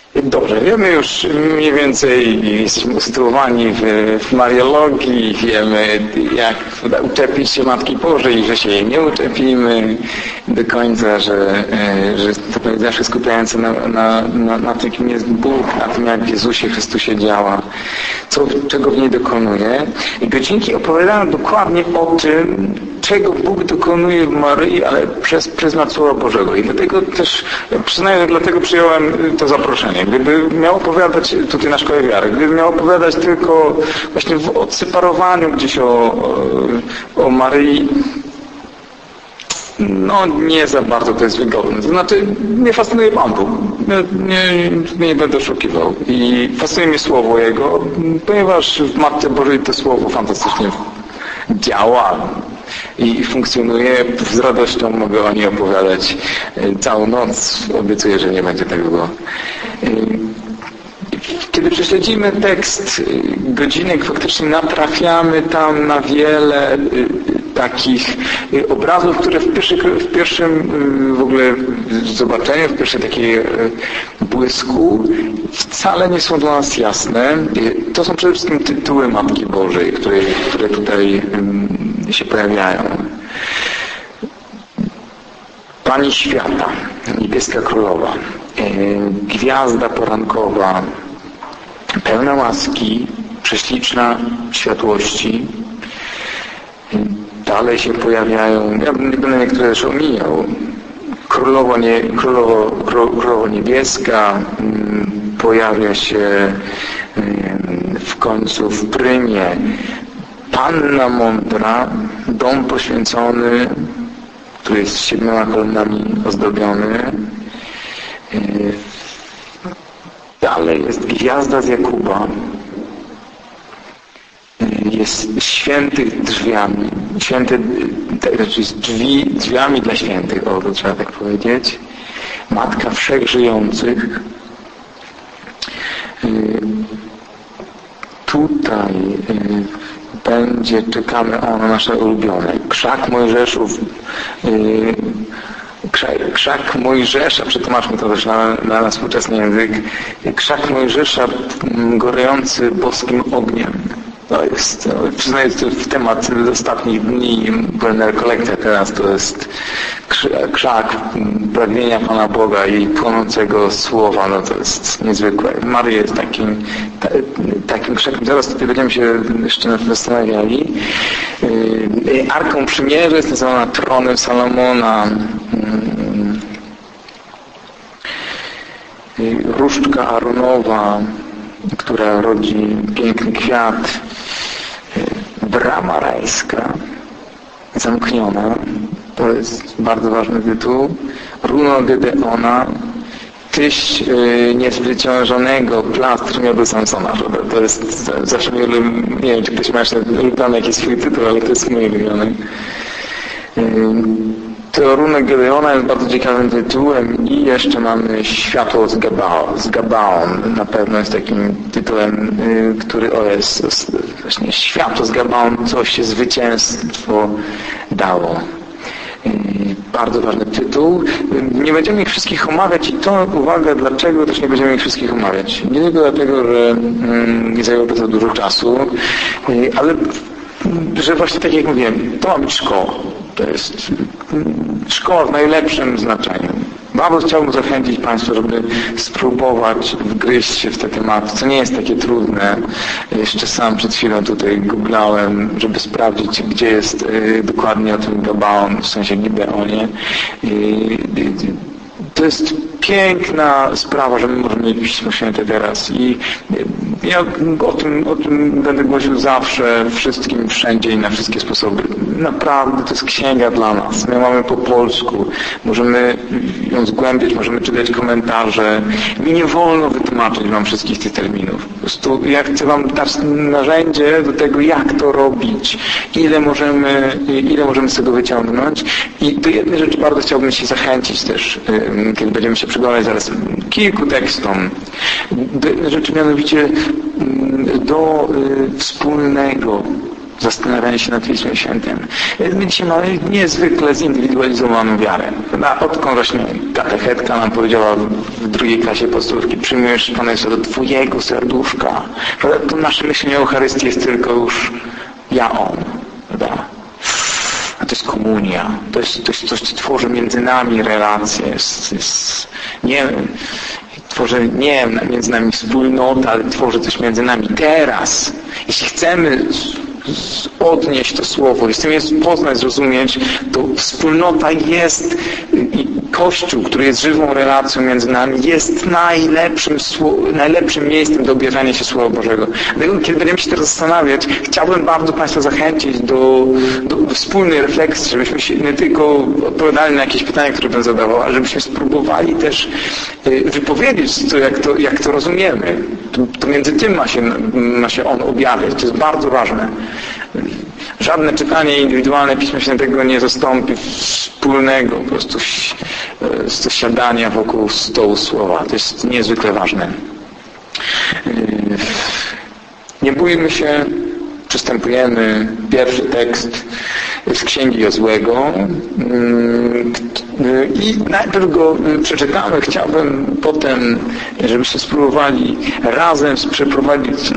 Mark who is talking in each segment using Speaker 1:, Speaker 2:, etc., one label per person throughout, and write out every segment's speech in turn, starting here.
Speaker 1: Dobrze, wiemy już mniej więcej, jesteśmy usytuowani w Mariologii, wiemy jak uczepić się Matki Bożej i że się jej nie uczepimy do końca, że to będzie zawsze skupiające na tym, kim jest Bóg, na tym, jak w Jezusie Chrystusie działa, czego w niej dokonuje. I godzinki opowiadają dokładnie o tym, czego Bóg dokonuje w Maryi, ale przez pryzmat Słowa Bożego. I dlatego też, przyznaję, że dlatego przyjąłem to zaproszenie. Gdyby miał opowiadać tutaj na Szkole Wiary, gdyby miał opowiadać tylko właśnie w odseparowaniu gdzieś o Maryi, no nie za bardzo to jest wygodne. To znaczy, mnie fascynuje Pan Bóg. Nie będę oszukiwał. I fascynuje mnie Słowo Jego, ponieważ w Matce Bożej to Słowo fantastycznie działa i funkcjonuje. Z radością mogę o niej opowiadać całą noc. Obiecuję, że nie będzie tak długo. Kiedy prześledzimy tekst godzinek, faktycznie natrafiamy tam na wiele takich obrazów, które w pierwszym w ogóle zobaczeniu, w pierwszym takiej błysku wcale nie są dla nas jasne. To są przede wszystkim tytuły Matki Bożej, które tutaj się pojawiają. Pani Świata, Niebieska Królowa, Gwiazda Porankowa, pełna łaski, prześliczna światłości. Dalej się pojawiają, ja będę niektóre też omijał, Królowo Niebieska, pojawia się w końcu w Prymie Panna Mądra, dom poświęcony, który jest 7 kolumnami ozdobiony. Dalej jest Gwiazda z Jakuba. Jest świętych drzwiami. Znaczy drzwiami dla świętych, to trzeba tak powiedzieć. Matka Wszechżyjących. Tutaj czekamy na nasze ulubione. Krzak Mojżeszów, Krzak Mojżesza, przetłumaczmy to też na współczesny język. Krzak Mojżesza gorejący boskim ogniem. To jest, przyznaję, w temat ostatnich dni pełna rekolekcja teraz to jest krzak pragnienia Pana Boga i płonącego słowa, no to jest niezwykłe. Maria jest takim krzakiem. Zaraz tutaj będziemy się jeszcze zastanawiali. Arką Przymierza jest nazywana tronem Salomona. Różdżka Aaronowa, która rodzi piękny kwiat. Brama Rajska, zamkniona, to jest bardzo ważny tytuł. Runo Gedeona, tyś niezwyciężonego, plastr miodu Samsona. To jest zawsze nie wiem, czy ktoś ma jeszcze ulubiony jakiś swój tytuł, ale to jest mój ulubiony. To Runo Gedeona jest bardzo ciekawym tytułem i jeszcze mamy Światło z Gabaon. Na pewno jest takim tytułem, który jest właśnie Światło z Gabaon, coś się zwycięstwo dało. Bardzo ważny tytuł. Nie będziemy ich wszystkich omawiać i to uwaga, dlaczego też nie będziemy ich wszystkich omawiać. Nie tylko dlatego, że nie zajęłoby to dużo czasu, ale że właśnie tak jak mówiłem, to ma być szkoła. To jest szkoła w najlepszym znaczeniu. Bardzo chciałbym zachęcić Państwa, żeby spróbować wgryźć się w te tematy, co nie jest takie trudne. Jeszcze sam przed chwilą tutaj googlałem, żeby sprawdzić, gdzie jest dokładnie o tym Gabaon, w sensie Gibeonie. To jest piękna sprawa, że my możemy mieć Pismo Święte teraz i ja o tym będę głosił zawsze, wszystkim, wszędzie i na wszystkie sposoby. Naprawdę to jest księga dla nas. My mamy po polsku, możemy ją zgłębiać, możemy czytać komentarze. Mi nie wolno wytłumaczyć Wam wszystkich tych terminów. Po prostu ja chcę Wam dać narzędzie do tego, jak to robić, ile możemy z tego wyciągnąć. I do jednej rzeczy bardzo chciałbym się zachęcić też, kiedy będziemy się przyglądać zaraz kilku tekstom. Do jednej rzeczy mianowicie do wspólnego zastanawianie się nad Pismem Świętym. My dzisiaj mamy niezwykle zindywidualizowaną wiarę. Odkąd właśnie katechetka nam powiedziała w drugiej klasie podstawówki, przyjmujesz Pana Jezusa do Twojego serduszka. To nasze myślenie o Eucharystii jest tylko już ja, On. Prawda? A to jest komunia. To jest coś, co tworzy między nami relacje. Tworzy nie między nami wspólnotę, ale tworzy coś między nami teraz. Jeśli chcemy odnieść to słowo, chcemy je poznać, zrozumieć, to wspólnota jest i Kościół, który jest żywą relacją między nami, jest najlepszym miejscem do objawiania się Słowa Bożego. Dlatego, kiedy będziemy się teraz zastanawiać, chciałbym bardzo Państwa zachęcić do wspólnej refleksji, żebyśmy się nie tylko odpowiadali na jakieś pytania, które bym zadawał, ale żebyśmy spróbowali też wypowiedzieć to, jak to rozumiemy. To między tym ma się on objawiać. To jest bardzo ważne. Żadne czytanie indywidualne Pisma Świętego nie zastąpi wspólnego po prostu siadania wokół stołu słowa. To jest niezwykle ważne. Nie bójmy się, przystępujemy. Pierwszy tekst z Księgi Jozłego i najpierw go przeczytamy. Chciałbym potem, żebyśmy spróbowali razem przeprowadzić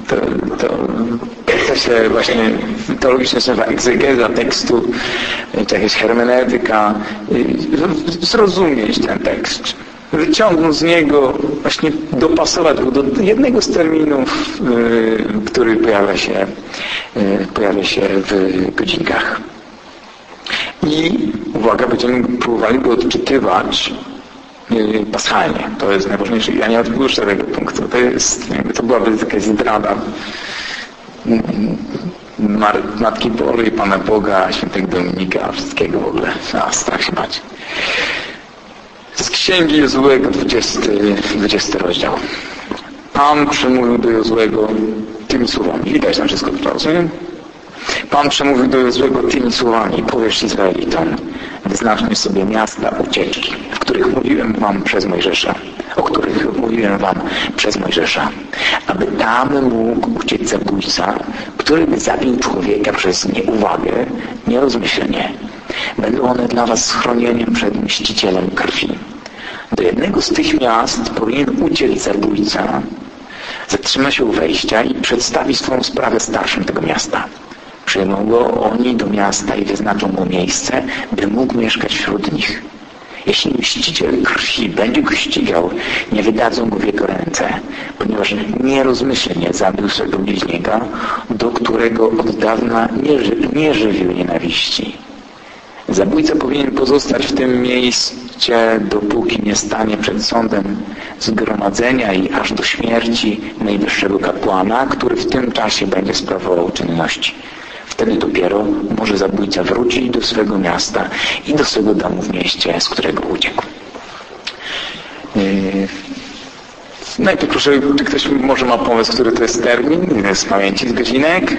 Speaker 1: to się właśnie teologicznie nazywa egzegeza tekstu, to jest hermeneutyka, zrozumieć ten tekst, wyciągnąć z niego, właśnie dopasować go do jednego z terminów, który pojawia się w godzinkach. I uwaga, będziemy próbowali go odczytywać paschalnie. To jest najważniejsze. Ja nie odpuszczę tego punktu. To byłaby jakaś zdrada Matki Bożej, Pana Boga, Świętego Dominika, wszystkiego w ogóle. Strach się bać. Z Księgi Jozłego, 20 rozdział. Pan przemówił do Jozłego tymi słowami. Widać tam wszystko, to rozumiem? Pan przemówił do Jozłego tymi słowami. Powiesz Izraelitom, wyznacznij sobie miasta ucieczki, o których mówiłem wam przez Mojżesza, aby tam mógł uciec zabójca, który by zabił człowieka przez nieuwagę, nierozmyślenie. Będą one dla was schronieniem przed mścicielem krwi. Do jednego z tych miast powinien uciec zabójca, zatrzyma się u wejścia i przedstawi swoją sprawę starszym tego miasta. Przyjmą go oni do miasta i wyznaczą mu miejsce, by mógł mieszkać wśród nich. Jeśli mściciel krwi będzie go ścigał, nie wydadzą go w jego ręce, ponieważ nierozmyślnie zabił swego bliźniego, do którego od dawna nie żywił nienawiści. Zabójca powinien pozostać w tym miejscu, dopóki nie stanie przed sądem zgromadzenia i aż do śmierci najwyższego kapłana, który w tym czasie będzie sprawował czynności. Wtedy dopiero może zabójca wrócić do swego miasta i do swego domu w mieście, z którego uciekł. Najpierw proszę, czy ktoś może ma pomysł, który to jest termin z pamięci, z godzinek?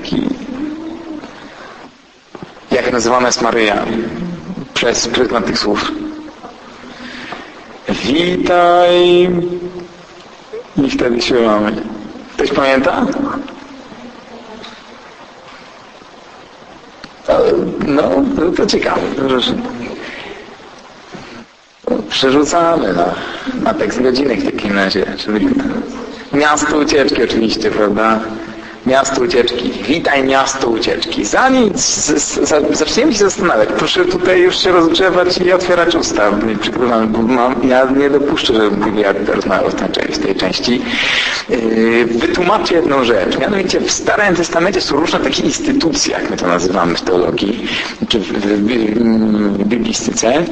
Speaker 1: Jak nazywana jest Maryja przez pryzmat tych słów? Witaj! I wtedy śpiewamy. Ktoś pamięta? No, to ciekawe. Przerzucamy na tekst godzinek w takim razie. Miasto ucieczki oczywiście, prawda? Miasto ucieczki. Witaj miasto ucieczki. Zanim zaczniemy się zastanawiać, proszę tutaj już się rozgrzewać i otwierać usta. Ja nie dopuszczę, żebym ja rozmawiał w tej części. Wytłumaczę jedną rzecz. Mianowicie w Starym Testamencie są różne takie instytucje, jak my to nazywamy w teologii, czy w biblistyce,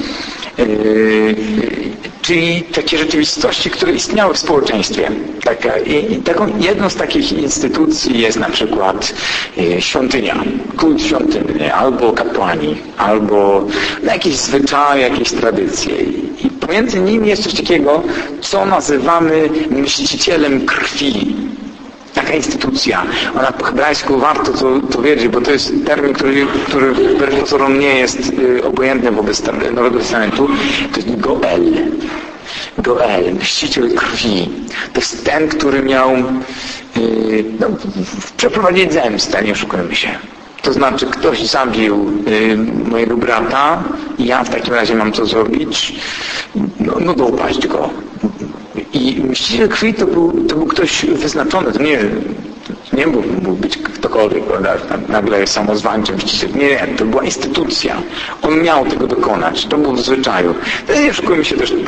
Speaker 1: czyli takie rzeczywistości, które istniały w społeczeństwie. Taką jedną z takich instytucji jest na przykład świątynia, kult świątynny, albo kapłani, albo jakieś zwyczaje, jakieś tradycje. I pomiędzy nimi jest coś takiego, co nazywamy mścicielem krwi. Taka instytucja. Ona po hebrajsku warto to wiedzieć, bo to jest termin, który wbrew pozorom nie jest obojętny wobec Nowego Testamentu. To jest Goel. Goel, mściciel krwi. To jest ten, który miał przeprowadzić zemstę, nie oszukujmy się. To znaczy, ktoś zabił mojego brata i ja w takim razie mam co zrobić? No dopaść go. I mściciel krwi to był ktoś wyznaczony, to nie mógł być ktokolwiek, prawda? Nagle samozwańczy mściciel. Nie, to była instytucja. On miał tego dokonać. To był w zwyczaju. Nie oszukujmy się też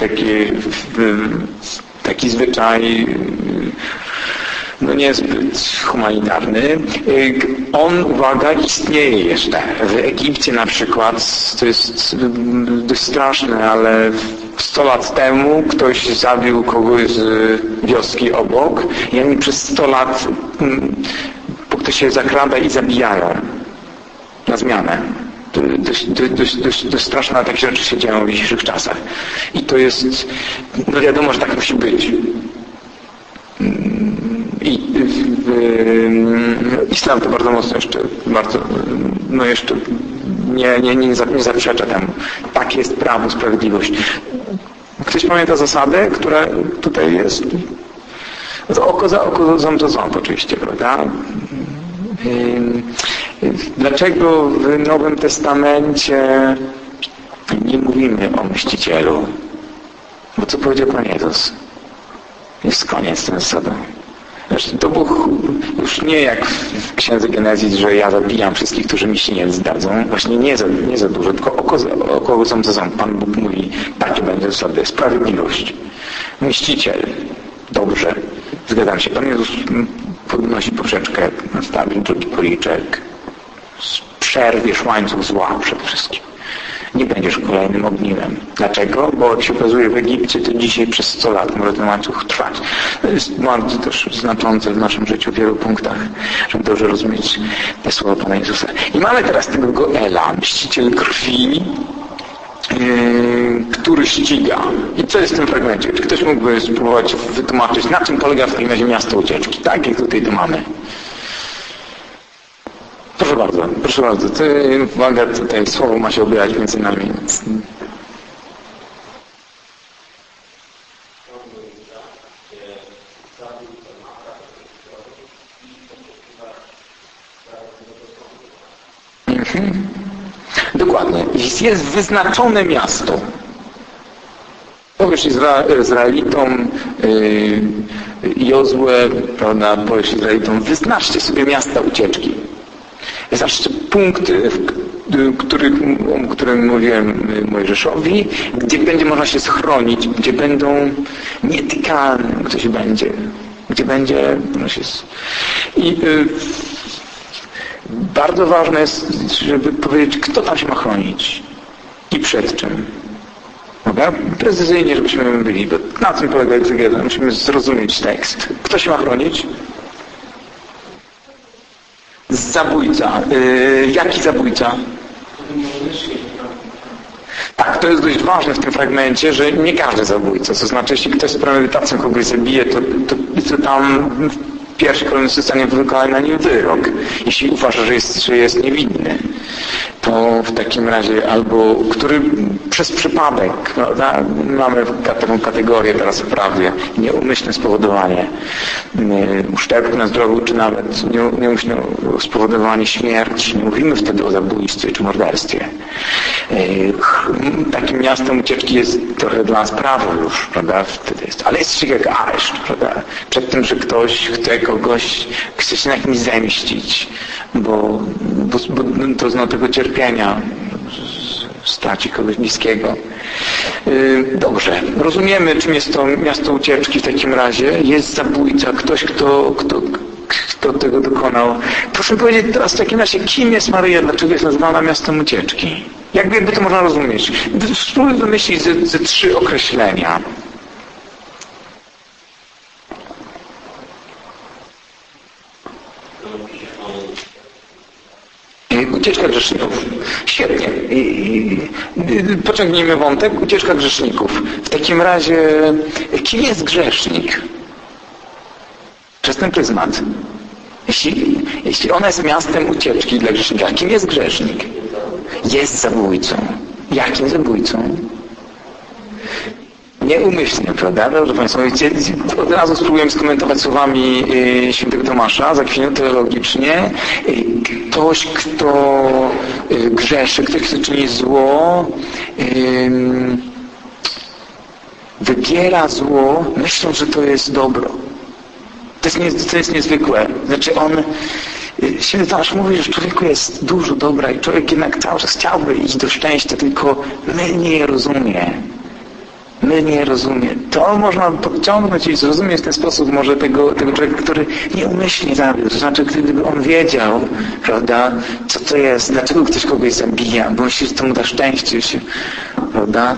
Speaker 1: taki zwyczaj niezbyt humanitarny. On, uwaga, istnieje jeszcze. W Egipcie na przykład, to jest dość straszne, ale 100 lat temu ktoś zabił kogoś z wioski obok i oni przez 100 lat ktoś się zakrada i zabijają na zmianę. Dość straszne, ale takie rzeczy się dzieją w dzisiejszych czasach. I to jest, wiadomo, że tak musi być. I islam to bardzo mocno jeszcze nie zaprzecza temu. Tak jest prawo, sprawiedliwość. Ktoś pamięta zasadę, która tutaj jest? Oko za oko, ząb za ząb oczywiście, prawda? Dlaczego w Nowym Testamencie nie mówimy o mścicielu? Bo co powiedział Pan Jezus? Jest koniec z tą zasadą. To Bóg już nie jak w Księdze Genezis, że ja zabijam wszystkich, którzy mi się nie zdadzą. Właśnie nie za dużo, tylko oko ząb za ząb. Pan Bóg mówi, takie będzie zasady. Sprawiedliwość. Mściciel. Dobrze. Zgadzam się. Pan Jezus podnosi poprzeczkę, nastawi drugi policzek. Przerwiesz łańcuch zła przede wszystkim. Nie będziesz kolejnym ogniwem. Dlaczego? Bo jak się okazuje w Egipcie, to dzisiaj przez 100 lat może ten łańcuch trwać. To jest bardzo też znaczące w naszym życiu w wielu punktach, żeby dobrze rozumieć te słowa Pana Jezusa. I mamy teraz tego Goela, mściciel krwi, który ściga. I co jest w tym fragmencie? Czy ktoś mógłby spróbować wytłumaczyć, na czym polega w takim razie miasto ucieczki? Tak, jak tutaj to mamy. Proszę bardzo. Uwaga, tutaj słowo ma się obierać między nami. Dokładnie. Jest wyznaczone miasto. Powiesz Izraelitom, Jozue, prawda, powiesz Izraelitom, wyznaczcie sobie miasta ucieczki. Zawsze punkty, o którym mówiłem Mojżeszowi, gdzie będzie można się schronić, gdzie będą nietykalne, ktoś będzie, gdzie będzie i bardzo ważne jest, żeby powiedzieć, kto tam się ma chronić i przed czym. Dobra? Precyzyjnie, żebyśmy byli, bo na tym polega egzegeza. Musimy zrozumieć tekst. Kto się ma chronić? Zabójca. Jaki zabójca? Tak, to jest dość ważne w tym fragmencie, że nie każdy zabójca. To znaczy, jeśli ktoś z premedytacją kogoś zabije, to tam w pierwszej kolejności zostanie wykonany na nim wyrok. Jeśli uważa, że jest niewinny, to w takim razie albo, który przez przypadek, prawda? Mamy taką kategorię teraz w prawie, nieumyślne spowodowanie uszczerbku na zdrowiu, czy nawet nieumyślne spowodowanie śmierci. Nie mówimy wtedy o zabójstwie czy morderstwie. Takim miastem ucieczki jest trochę dla nas prawo już, prawda? Wtedy jest. Ale jest jak areszt, prawda? Przed tym, że ktoś chce się na kimś zemścić, bo to zna tego cierpienia, straci kogoś bliskiego. Dobrze, rozumiemy, czym jest to miasto ucieczki w takim razie. Jest zabójca, ktoś, kto tego dokonał. Proszę powiedzieć teraz w takim razie, kim jest Maryja, dlaczego jest nazywana miastem ucieczki? Jakby to można rozumieć? Spróbuj wymyślić ze 3 określenia. Ucieczka grzeszników. Świetnie. Pociągnijmy wątek. Ucieczka grzeszników. W takim razie, kim jest grzesznik? Przez ten pryzmat. Jeśli ona jest miastem ucieczki dla grzesznika, kim jest grzesznik? Jest zabójcą. Jakim zabójcą? Nieumyślnie, prawda? Dobrze Państwo, od razu spróbujemy skomentować słowami świętego Tomasza, zakwinięto teologicznie. Ktoś, kto grzeszy, ktoś, kto czyni zło, wybiera zło, myśląc, że to jest dobro. To jest niezwykłe. Znaczy święty Tomasz mówi, że w człowieku jest dużo dobra i człowiek jednak cały czas chciałby iść do szczęścia, tylko mylnie je rozumie. To można podciągnąć i zrozumieć w ten sposób może tego człowieka, który nieumyślnie zabił. To znaczy, gdyby on wiedział, prawda, co to jest, dlaczego ktoś kogoś zabija, bo myśli, że to mu da szczęście, prawda,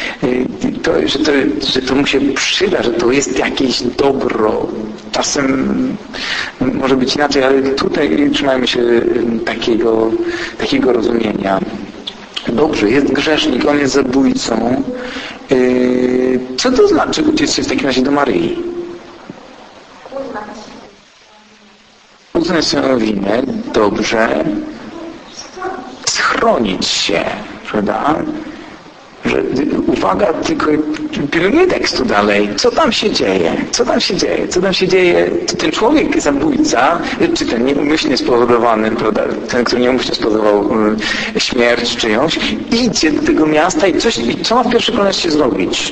Speaker 1: że to mu się przyda, że to jest jakieś dobro. Czasem może być inaczej, ale tutaj trzymajmy się takiego rozumienia. Dobrze, jest grzesznik, on jest zabójcą. Co to znaczy uciec się w takim razie do Maryi? Uznać swoją winę, dobrze. Schronić się, prawda? Że, uwaga, tylko pilnuję tekstu dalej. Co tam się dzieje? Ten człowiek zabójca, czy ten nieumyślnie spowodowany, prawda, ten, który nieumyślnie spowodował śmierć czyjąś, idzie do tego miasta i co ma w pierwszej kolejności zrobić?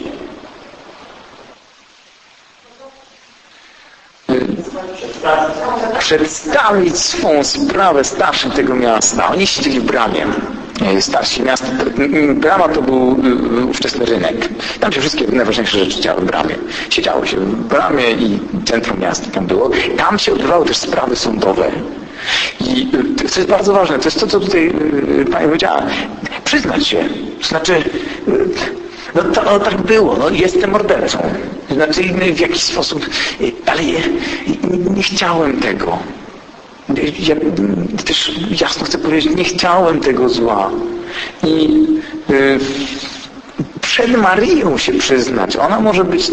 Speaker 1: Przedstawić swą sprawę starszym tego miasta. Oni siedzieli w bramie. Starsi miasta. Brama to był ówczesny rynek. Tam się wszystkie najważniejsze rzeczy działy w bramie. Siedziało się w bramie i centrum miasta tam było. Tam się odbywały też sprawy sądowe. I to jest bardzo ważne. To jest to, co tutaj Pani powiedziała. Przyznać się. Znaczy, tak było. Jestem mordercą. Znaczy, w jakiś sposób, ale nie chciałem tego. Ja też jasno chcę powiedzieć, nie chciałem tego zła. I przed Maryją się przyznać. Ona może być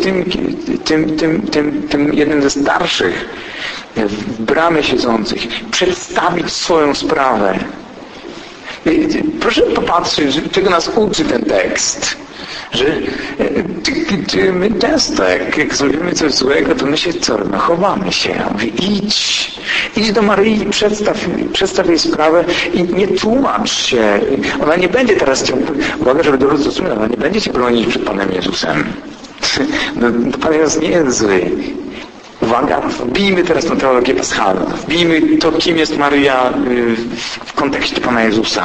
Speaker 1: tym jednym ze starszych w bramie siedzących. Przedstawić swoją sprawę. Proszę popatrzeć, czego nas uczy ten tekst. Że my często, jak zrobimy coś złego, to my się chowamy się. Mówi, idź do Maryi, przedstaw jej sprawę i nie tłumacz się. Ona nie będzie teraz cię, uwaga, żeby dobrze zrozumieć, ona nie będzie cię bronić przed Panem Jezusem. Pan Jezus nie jest zły. Uwaga, wbijmy teraz na teologię paschalną. Wbijmy to, kim jest Maryja w kontekście Pana Jezusa.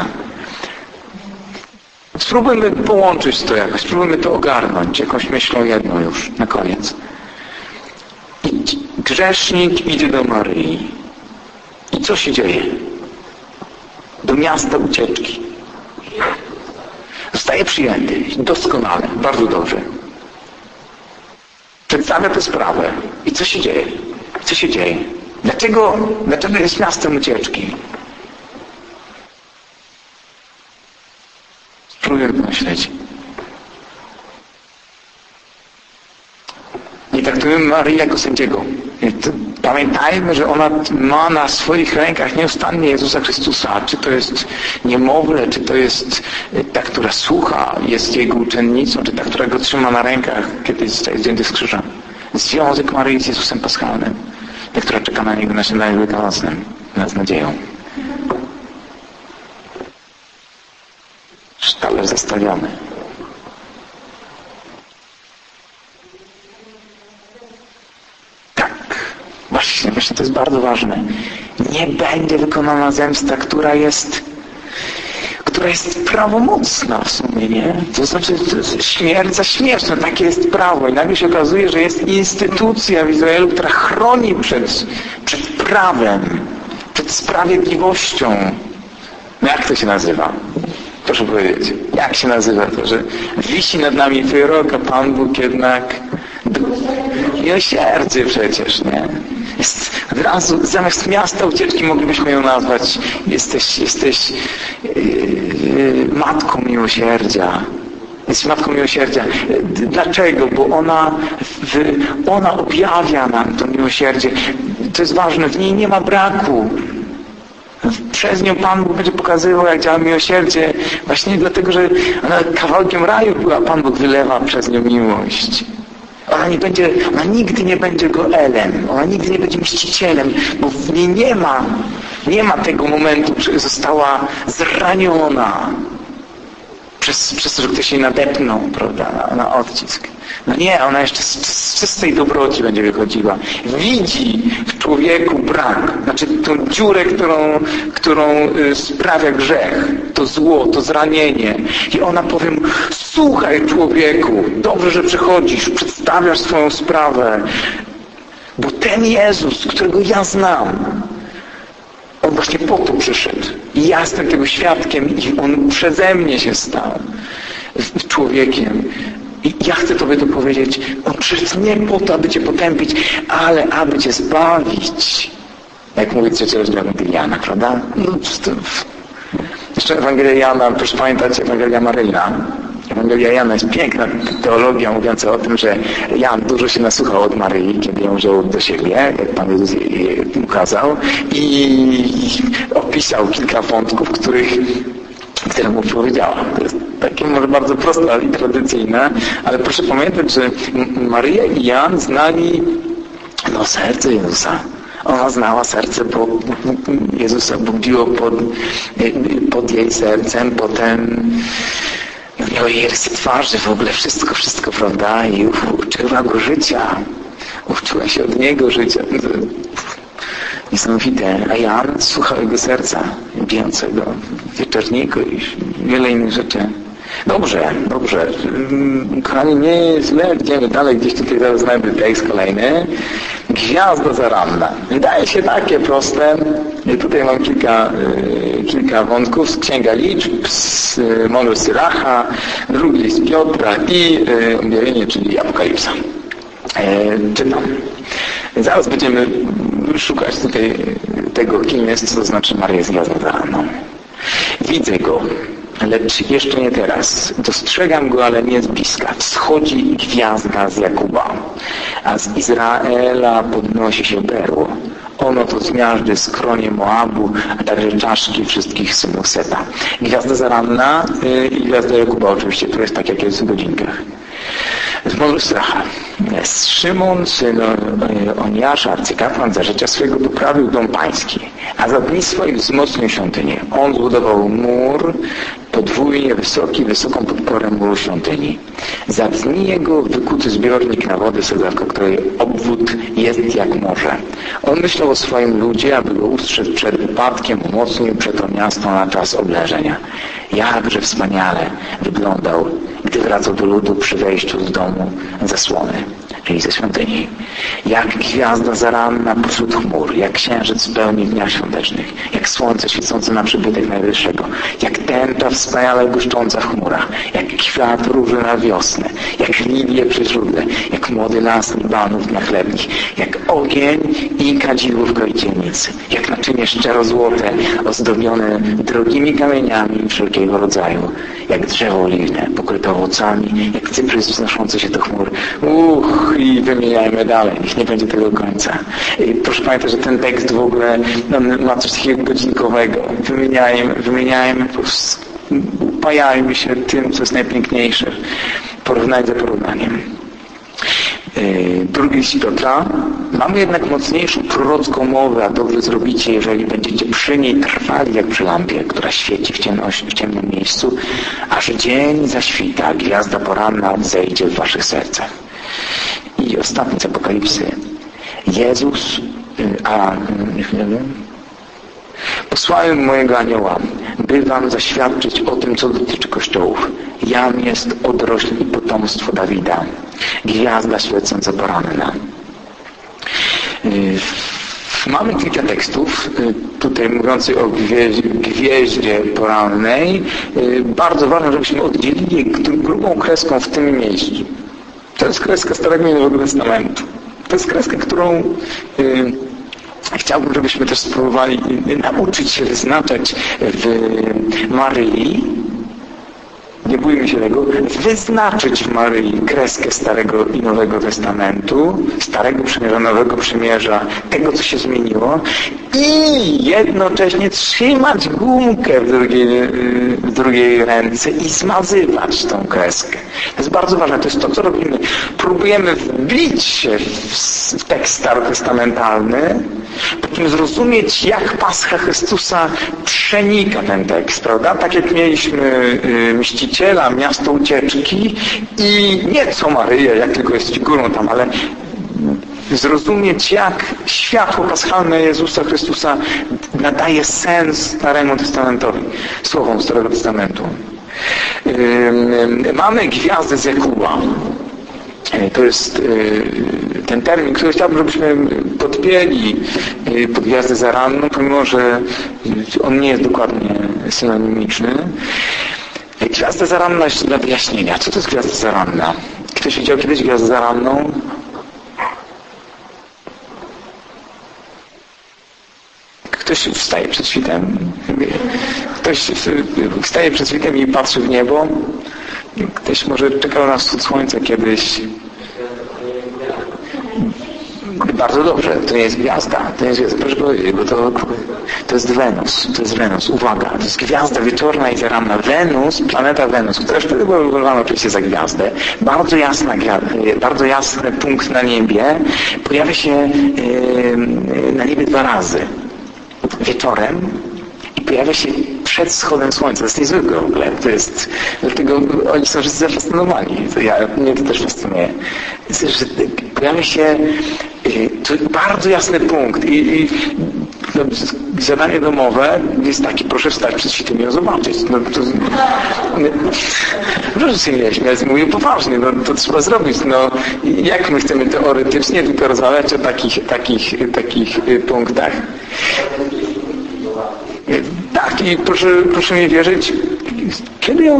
Speaker 1: Spróbujmy połączyć to jakoś, spróbujmy to ogarnąć jakąś myślą jedną już, na koniec. Grzesznik idzie do Maryi. I co się dzieje? Do miasta ucieczki. Zostaje przyjęty. Doskonale, bardzo dobrze. Przedstawia tę sprawę. I co się dzieje? Co się dzieje? Dlaczego jest miastem ucieczki? Spróbuję pomyśleć. Nie traktujemy Maryi jako sędziego. Pamiętajmy, że ona ma na swoich rękach nieustannie Jezusa Chrystusa. Czy to jest niemowlę, czy to jest ta, która słucha, jest Jego uczennicą, czy ta, która Go trzyma na rękach, kiedy zostaje zdjęty z krzyża. Związek Maryi z Jezusem Paschalnym. Ta, która czeka na Niego na śniadaniu wielkanocnym. Z nadzieją. Talerz zastawiony. Tak. Właśnie to jest bardzo ważne. Nie będzie wykonana zemsta, która jest prawomocna w sumie, nie? To znaczy śmierć za śmierć. Takie jest prawo. I nagle się okazuje, że jest instytucja w Izraelu, która chroni przed prawem, przed sprawiedliwością. Jak to się nazywa? Proszę powiedzieć, jak się nazywa to, że wisi nad nami wyrok, a Pan Bóg jednak miłosierdzie przecież, nie? Jest od razu, zamiast miasta ucieczki moglibyśmy ją nazwać jesteś matką miłosierdzia. Jest matką miłosierdzia. Dlaczego? Bo ona objawia nam to miłosierdzie. To jest ważne, w niej nie ma braku. Przez nią Pan Bóg będzie pokazywał, jak działa miłosierdzie. Właśnie dlatego, że ona kawałkiem raju była, Pan Bóg wylewa przez nią miłość. Ona nigdy nie będzie Goelem, ona nigdy nie będzie mścicielem, bo w niej nie ma tego momentu, że została zraniona przez to, że ktoś jej nadepnął, prawda, na odcisk. No nie, ona jeszcze z czystej dobroci będzie wychodziła. Widzi w człowieku brak, znaczy tą dziurę, którą sprawia grzech, to zło, to zranienie. I ona powie mu, słuchaj człowieku, dobrze, że przychodzisz, przedstawiasz swoją sprawę, bo ten Jezus, którego ja znam, On właśnie po to przyszedł. I ja jestem tego świadkiem i On przeze mnie się stał człowiekiem. I ja chcę Tobie to powiedzieć. On przyszedł nie po to, aby Cię potępić, ale aby Cię zbawić. Jak mówi 3 rozdział Jana, prawda? Jeszcze Ewangelia Jana, proszę pamiętać, Ewangelia Maryjna. Ewangelia Jana jest piękna teologia mówiąca o tym, że Jan dużo się nasłuchał od Maryi, kiedy ją wziął do siebie, jak Pan Jezus jej ukazał, i opisał kilka wątków, które mu powiedziała. To jest takie może bardzo proste i tradycyjne, ale proszę pamiętać, że Maryja i Jan znali serce Jezusa. Ona znała serce, bo Jezusa budziło pod jej sercem, potem miała jej rysy twarzy, w ogóle wszystko, prawda? I uczyła go życia. Uczyła się od niego życia. Niesamowite. A Jan słuchał jego serca, bijącego wieczorniku i wiele innych rzeczy. Dobrze. Kochani, nie jest źle. Idziemy dalej. Gdzieś tutaj zaraz znajdę tekst kolejny. Gwiazda zaranna. Wydaje się takie proste. I tutaj mam kilka wątków z Księga Liczb, z Mądrość Syracha, drugi list Piotra i objawienie, czyli Apokalipsa. Czytam. Zaraz będziemy szukać tutaj tego, kim jest, co to znaczy Maria jest gwiazdą zaranną. Widzę go, lecz jeszcze nie teraz. Dostrzegam go, ale nie z bliska. Wschodzi gwiazda z Jakuba, a z Izraela podnosi się berło. Ono to zmiażdży skronie Moabu, a także czaszki wszystkich synów Seta. Gwiazda zaranna i gwiazda Jakuba oczywiście, to jest tak, jak jest w godzinkach. Z Mądrość Syracha. Szymon, syn Oniasza, arcykapłan, za życia swojego poprawił dom pański, a za dni swoich wzmocnił świątynię. On zbudował mur podwójnie wysoki, wysoką podporę muru świątyni. Za dni jego wykuty zbiornik na wodę Sadzawka, której obwód jest jak morze. On myślał o swoim ludzie, aby go ustrzec przed upadkiem, umocnił przed to miasto na czas obleżenia. Jakże wspaniale wyglądał, gdy wracał do ludu przy wejściu z domu zasłony, czyli ze świątyni. Jak gwiazda zaranna pośród chmur, jak księżyc w pełni dnia świątecznych, jak słońce świecące na przybytek Najwyższego, jak tęcza wspaniale błyszcząca w chmurach, jak kwiat róży na wiosnę, jak lilie przy źródle, jak młody las Libanów na chlebnych, jak ogień i kadzidło w kojicielnicy, jak naczynie szczerozłote, ozdobione drogimi kamieniami wszelkiego rodzaju, jak drzewo oliwne, pokryte owocami, jak cyprys wznoszący się do chmur. I wymieniajmy dalej, niech nie będzie tego końca. I proszę pamiętać, że ten tekst w ogóle ma coś takiego godzinkowego. Wymieniajmy, upajajmy się tym, co jest najpiękniejsze. Porównanie za porównaniem. Drugi list Piotra. Mamy jednak mocniejszą prorocką mowę, a dobrze zrobicie, jeżeli będziecie przy niej trwali jak przy lampie, która świeci w ciemnym miejscu, aż dzień zaświta, gwiazda poranna wzejdzie w waszych sercach. I ostatni z Apokalipsy. Jezus, posłałem mojego anioła, by wam zaświadczyć o tym, co dotyczy kościołów. Jam jest odrośl i potomstwo Dawida, gwiazda świecąca poranna. Mamy kilka tekstów tutaj mówiących o gwieździe porannej. Bardzo ważne, żebyśmy oddzielili grubą kreską w tym miejscu. To jest kreska Starego i Nowego Testamentu. To jest kreska, którą chciałbym, żebyśmy też spróbowali nauczyć się wyznaczać w Maryi. nie bójmy się tego, wyznaczyć w Maryi kreskę Starego i Nowego Testamentu, Starego Przymierza, Nowego Przymierza, tego, co się zmieniło i jednocześnie trzymać gumkę w drugiej ręce i zmazywać tą kreskę. To jest bardzo ważne, to jest to, co robimy. Próbujemy wbić się w tekst starotestamentalny, po czym zrozumieć, jak Pascha Chrystusa przenika ten tekst, prawda? Tak jak mieliśmy Mściciela, miasto ucieczki i nie co Maryja, jak tylko jest figurą tam, ale zrozumieć, jak światło paschalne Jezusa Chrystusa nadaje sens Staremu Testamentowi, słowom Starego Testamentu. Mamy gwiazdę z Jakuba. To jest ten termin, który chciałbym, żebyśmy podpięli pod gwiazdę zaranną, pomimo że on nie jest dokładnie synonimiczny. Gwiazda zaranna jeszcze dla wyjaśnienia. Co to jest gwiazda zaranna? Ktoś widział kiedyś gwiazdę zaranną? Ktoś wstaje przed świtem? Ktoś wstaje przed świtem i patrzy w niebo? Ktoś może czekał na wschód słońca kiedyś. Bardzo dobrze, to nie jest gwiazda. To nie jest gwiazda. Proszę powiedzieć, bo to jest Wenus. To jest Wenus. Uwaga, to jest gwiazda wieczorna i zaranna. Wenus, planeta Wenus, która wtedy była wyglądana oczywiście za gwiazdę. Bardzo jasny punkt na niebie. Pojawia się na niebie 2 razy. Wieczorem i pojawia się przed wschodem słońca. To jest niezwykłe w ogóle. Dlatego oni są wszyscy zafascynowani. Mnie to też fascynuje. Że pojawia się to bardzo jasny punkt i zadanie domowe jest takie, proszę wstać przed świtem i ją zobaczyć. Proszę się nie śmiać, mówię poważnie, to trzeba zrobić. Jak my chcemy teoretycznie tylko rozmawiać o takich punktach? Tak, i proszę mi wierzyć, kiedy ją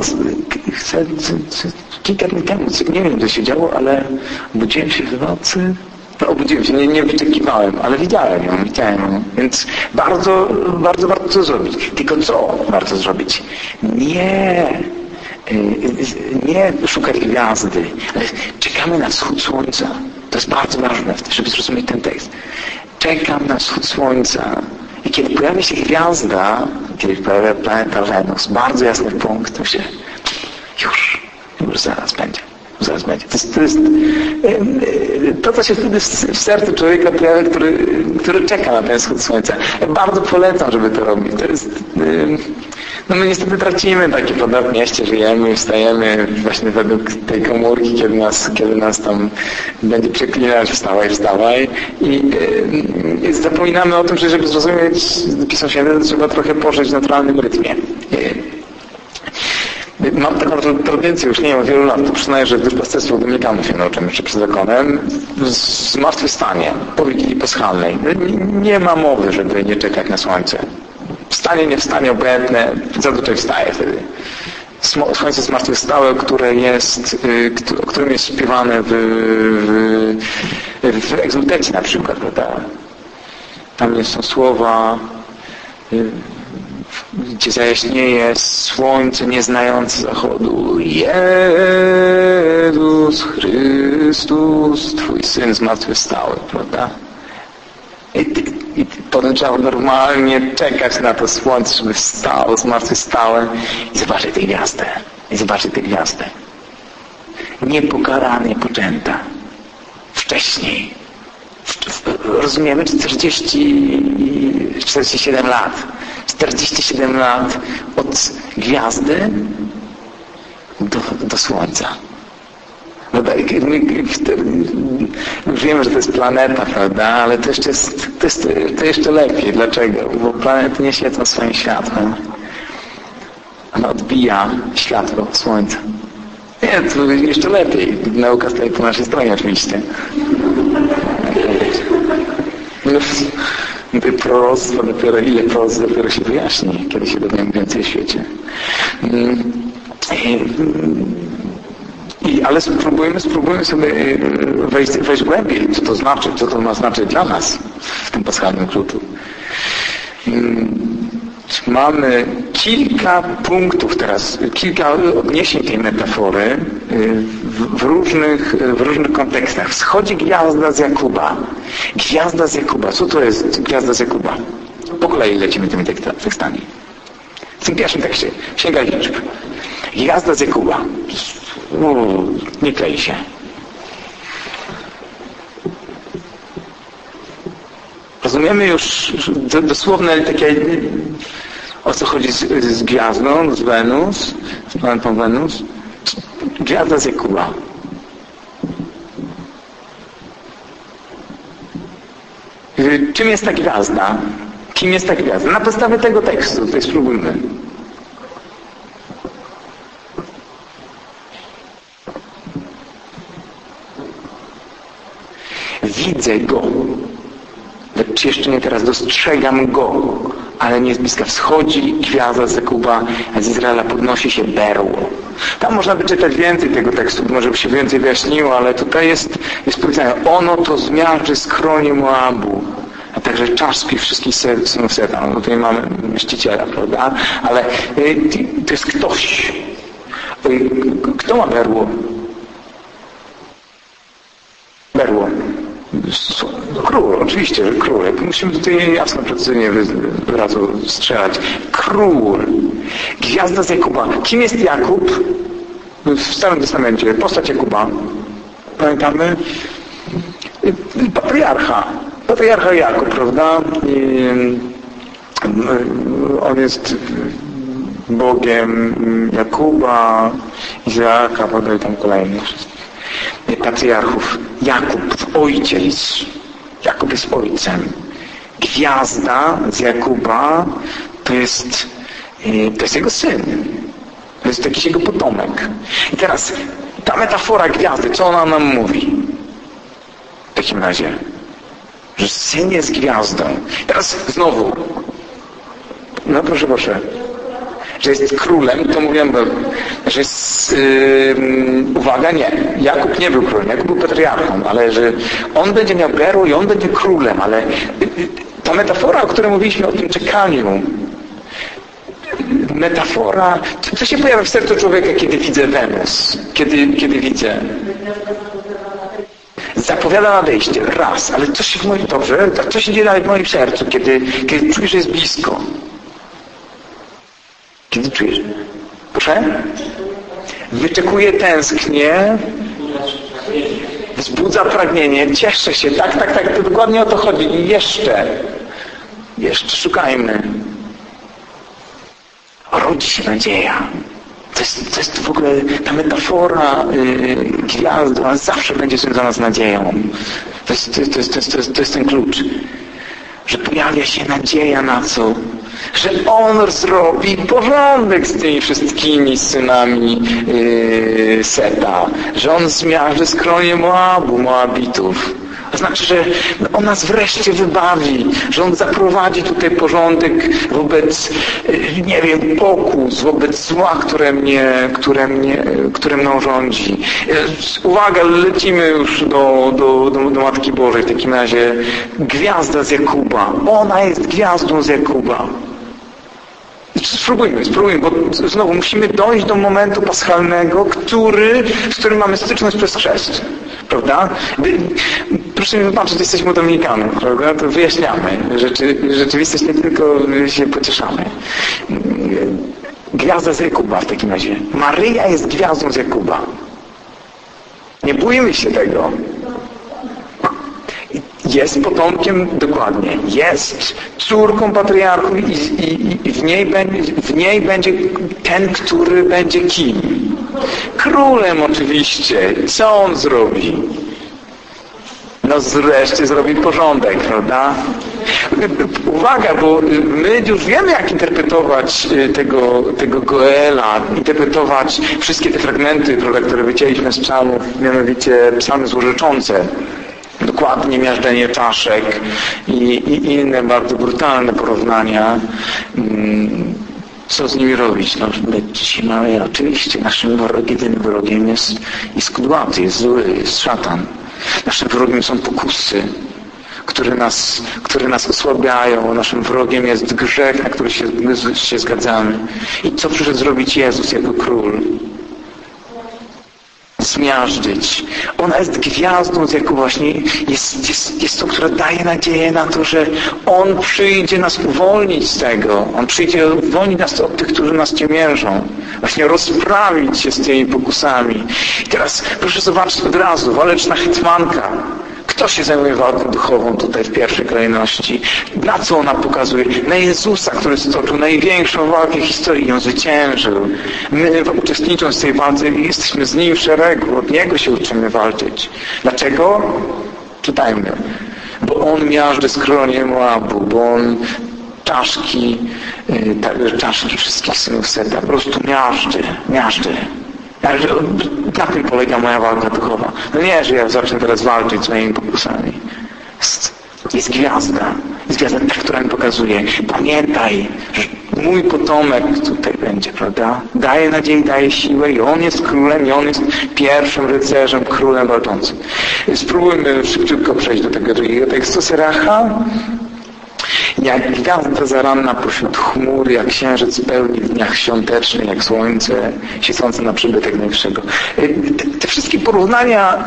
Speaker 1: kilka dni temu, nie wiem, co się działo, ale obudziłem się w nocy. Obudziłem się, nie wyczekiwałem, ale widziałem ją. Więc bardzo, bardzo warto to zrobić. Tylko co warto zrobić? Nie szukać gwiazdy, ale czekamy na wschód słońca. To jest bardzo ważne, żeby zrozumieć ten tekst. Czekam na wschód słońca. I kiedy pojawia się gwiazda, kiedy pojawia planeta Wenus, bardzo jasny punkt, to się już zaraz będzie. To jest to, co się wtedy w sercu człowieka pojawia, który czeka na ten wschód słońca. Ja bardzo polecam, żeby to robić. To jest, my niestety tracimy takie w mieście, żyjemy, wstajemy właśnie według tej komórki, kiedy nas tam będzie przeklinać, wstawaj. I zapominamy o tym, że żeby zrozumieć Pismo Święte, to trzeba trochę pożyć w naturalnym rytmie. Mam taką tradycję, już nie wiem, od wielu lat, to przyznaję, że w duszpasterstwie dominikanów się nauczyłem jeszcze przed zakonem, zmartwychwstanie po Wigilii Paschalnej. Nie ma mowy, żeby nie czekać na słońce. Wstanie, nie wstanie, obojętne, zazwyczaj wstaje wtedy. Słońce zmartwychwstałe, o którym jest śpiewane w egzultacji na przykład, prawda? Tam są słowa, gdzie zajaśnieje słońce nieznające zachodu. Jezus Chrystus, Twój Syn zmartwychwstały, prawda? I potem trzeba normalnie czekać na to słońce, żeby wstało, zmartwychwstałe i zobaczyć tę gwiazdę. Niepokaranie poczęta. Wcześniej. Rozumiemy, 47 lat. 47 lat od gwiazdy do słońca. My wiemy, że to jest planeta, prawda? Ale to jeszcze lepiej. Dlaczego? Bo planety nie świecą swoim światłem. Ona odbija światło słońca. Nie, to jeszcze lepiej. Nauka stoi po naszej stronie oczywiście. Proroctwo dopiero się wyjaśni, kiedy się dowiemy więcej o świecie. Ale spróbujmy sobie wejść głębiej, co to ma znaczyć dla nas w tym paschalnym kluczu. Mamy kilka punktów teraz, kilka odniesień tej metafory w różnych kontekstach. Wschodzi gwiazda z Jakuba. Gwiazda z Jakuba. Co to jest gwiazda z Jakuba? Po kolei lecimy tymi tekstami. W tym pierwszym tekście. Księga Liczb. Gwiazda z Jakuba. Nie klei się. Rozumiemy już dosłowne takie, o co chodzi z gwiazdą, z Wenus, z planetą Wenus. Gwiazda z Jakuba. Czym jest ta gwiazda? Kim jest ta gwiazda? Na podstawie tego tekstu, tutaj spróbujmy. Widzę go. Lecz jeszcze nie teraz, dostrzegam go, ale nie z bliska. Wschodzi gwiazda z Jakuba, a z Izraela podnosi się berło. Tam można by czytać więcej tego tekstu, może by się więcej wyjaśniło, ale tutaj jest powiedziane, ono to zmiażdży skronie Moabu, a także czaszki wszystkich synów Seta. No tutaj mamy mściciela, prawda? Ale to jest ktoś. Kto ma berło? Berło. Król, oczywiście, że król. Musimy tutaj jasno, precyzyjnie wyrazu strzelać. Król. Gwiazda z Jakuba. Kim jest Jakub? W Starym Testamencie. Postać Jakuba. Pamiętamy? Patriarcha. Patriarcha Jakub, prawda? On jest Bogiem Jakuba, Izaaka, podaj tam kolejnych patriarchów. Jakub, ojciec. Jakub jest ojcem. Gwiazda z Jakuba to jest jego syn. To jest jakiś jego potomek. I teraz ta metafora gwiazdy, co ona nam mówi? W takim razie, że syn jest gwiazdą. Teraz znowu, no proszę, że jest królem, to mówiłem, że jest, uwaga, nie. Jakub nie był królem, Jakub był patriarchą, ale że on będzie miał berło i on będzie królem, ale ta metafora, o której mówiliśmy, o tym czekaniu, metafora, co się pojawia w sercu człowieka, kiedy widzę Wenus, kiedy widzę zapowiada nadejście, raz, ale coś się w moim, dobrze, co się dzieje w moim sercu, kiedy czuję, że jest blisko. Kiedy czujesz? Proszę? Wyczekuję, tęsknię, wzbudza pragnienie, cieszę się. Tak, to dokładnie o to chodzi. I jeszcze szukajmy. Rodzi się nadzieja. To jest w ogóle ta metafora gwiazdy, ona zawsze będzie związana z nadzieją. To jest ten klucz. Że pojawia się nadzieja na co? Że on zrobi porządek z tymi wszystkimi synami Seta. Że on zmiażdży skronie Moabu, Moabitów. To znaczy, że on nas wreszcie wybawi, że on zaprowadzi tutaj porządek wobec, nie wiem, pokus, wobec zła, które mną rządzi. Uwaga, lecimy już do Matki Bożej. W takim razie gwiazda z Jakuba. Ona jest gwiazdą z Jakuba. Spróbujmy, bo znowu musimy dojść do momentu paschalnego, z którym mamy styczność przez chrzest. Prawda? Proszę mi wybaczyć, że jesteśmy Dominikami, prawda? To wyjaśniamy. Rzeczywistość nie tylko się pocieszamy. Gwiazda z Jakuba w takim razie. Maryja jest gwiazdą z Jakuba. Nie bójmy się tego. Jest potomkiem, dokładnie, jest córką patriarchów i w niej będzie ten, który będzie kim? Królem oczywiście. Co on zrobi? No wreszcie zrobi porządek, prawda? Uwaga, bo my już wiemy, jak interpretować tego Goela, interpretować wszystkie te fragmenty, prawda, które wycięliśmy z psalmów, mianowicie psalmy złorzeczące. Dokładnie miażdżenie czaszek i inne bardzo brutalne porównania. Co z nimi robić? No, oczywiście naszym jedynym wrogiem jest kudłaty, jest zły, jest szatan. Naszym wrogiem są pokusy, które nas osłabiają. Naszym wrogiem jest grzech, na który się zgadzamy. I co przyszedł zrobić Jezus jako król? Zmiażdżyć. Ona jest gwiazdą, z jaką właśnie jest to, która daje nadzieję na to, że On przyjdzie nas uwolnić z tego. On przyjdzie uwolnić nas od tych, którzy nas ciemiężą. Właśnie rozprawić się z tymi pokusami. I teraz proszę zobaczyć od razu, waleczna hetmanka. Kto się zajmuje walką duchową tutaj w pierwszej kolejności? Na co ona pokazuje? Na Jezusa, który stoczył największą walkę w historii i on zwyciężył. My uczestnicząc w tej walce jesteśmy z Nim w szeregu. Od Niego się uczymy walczyć. Dlaczego? Czytajmy. Bo On miażdży skronie Moabu, bo On czaszki wszystkich synów Seta. Po prostu miażdży. Na tym polega moja walka duchowa. No nie, że ja zacznę teraz walczyć z moimi pokusami. Jest gwiazda. Jest gwiazda, ta, która mi pokazuje. Pamiętaj, że mój potomek tutaj będzie, prawda? Daje nadzieję, daje siłę i on jest królem i on jest pierwszym rycerzem, królem walczącym. Spróbujmy szybciutko przejść do tego drugiego tekstu. Syracha. Jak gwiazda zaranna pośród chmur, jak księżyc pełni w dniach świątecznych, jak słońce świecące na przybytek Najwyższego. Te wszystkie porównania,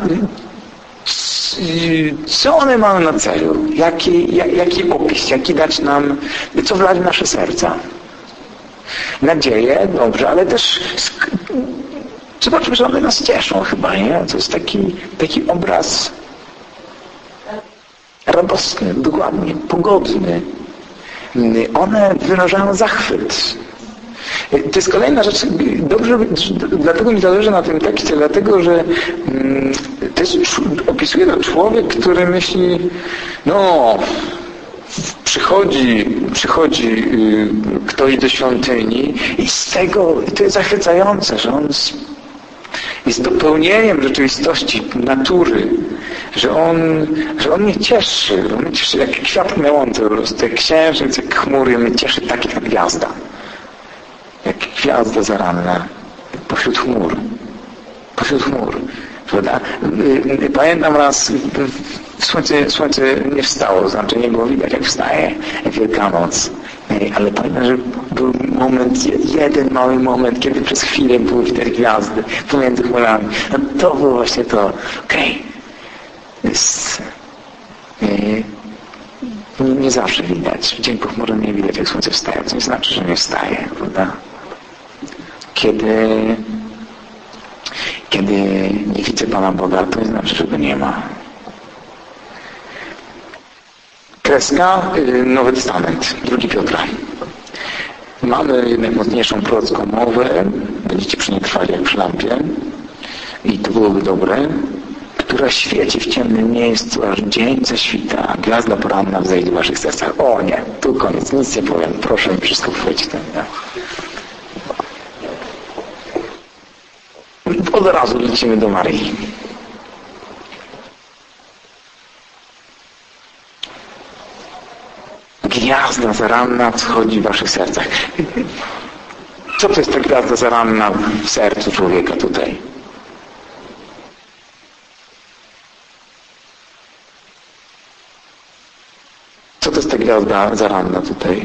Speaker 1: co one mają na celu? Jaki opis, jaki dać nam, co wlać w nasze serca? Nadzieję, dobrze, ale też zobaczmy, że one nas cieszą chyba, nie? To jest taki obraz radosny, dokładnie, pogodny. One wyrażają zachwyt. To jest kolejna rzecz. Dobrze, dlatego mi zależy na tym tekście, dlatego, że to jest, opisuje to człowiek, który myśli, przychodzi ktoś do świątyni i z tego, to jest zachwycające, że on jest dopełnieniem rzeczywistości, natury, że on mnie cieszy, jak kwiat miałący po prostu, jak księżyc, jak chmury, mnie cieszy tak jak gwiazda. Jak gwiazda zaranna pośród chmur. Prawda? Pamiętam raz, słońce nie wstało, znaczy nie było widać jak wstaje, jak Wielkanoc. Ale pamiętam, że był jeden mały moment, kiedy przez chwilę było widać gwiazdy pomiędzy chmurami. No to było właśnie to. Nie zawsze widać. W dzień pochmurny nie widać, jak słońce wstaje. To nie znaczy, że nie wstaje, prawda? Kiedy nie widzę Pana Boga, to nie znaczy, że Go nie ma. Kreska, Nowy Testament, 2 Piotra. Mamy jednak mocniejszą prorocką mowę, będziecie przy niej trwali jak przy lampie i to byłoby dobre, która świeci w ciemnym miejscu, aż dzień zaświta, a gwiazda poranna wzejdzie w waszych sercach. O nie, tu koniec, nic nie powiem, proszę mi wszystko powiedzieć. Od razu lecimy do Maryi. Gwiazda zaranna wschodzi w waszych sercach. Co to jest ta gwiazda zaranna w sercu człowieka tutaj? Co to jest ta gwiazda zaranna tutaj?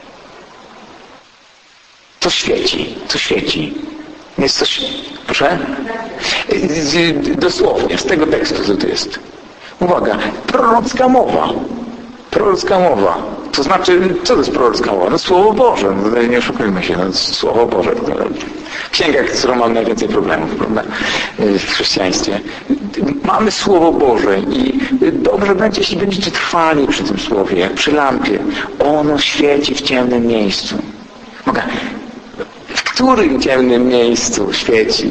Speaker 1: Co świeci? Co świeci? Jest coś... Proszę? Dosłownie, z tego tekstu co to jest. Uwaga, prorocka mowa. Prorocka mowa. To znaczy, co to jest prorocka mowa? No Słowo Boże. No, nie oszukujmy się. No, Słowo Boże. Księga, z którą mam najwięcej problemów, prawda? W chrześcijaństwie. Mamy Słowo Boże i dobrze będzie, jeśli będziecie trwali przy tym Słowie, jak przy lampie. Ono świeci w ciemnym miejscu. Mogę. W którym ciemnym miejscu świeci?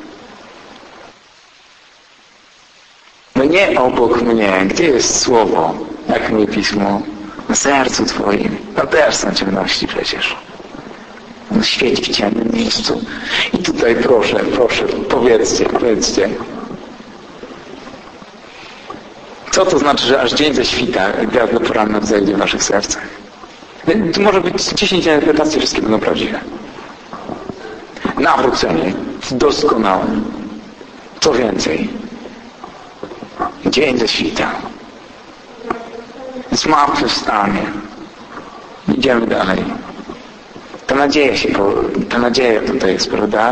Speaker 1: No nie obok mnie. Gdzie jest Słowo? Jak mówi Pismo? Na sercu Twoim. No też są ciemności przecież. No świeci w ciemnym miejscu. I tutaj proszę, powiedzcie. Co to znaczy, że aż dzień zaświta, gwiazda poranna wzejdzie w waszych sercach? To może być 10 interpretacji, wszystkie będą prawdziwe. Nawrócenie. Doskonałe. Co więcej? Dzień zaświta. zmartwychwstanie. Idziemy dalej. Ta nadzieja tutaj jest, prawda?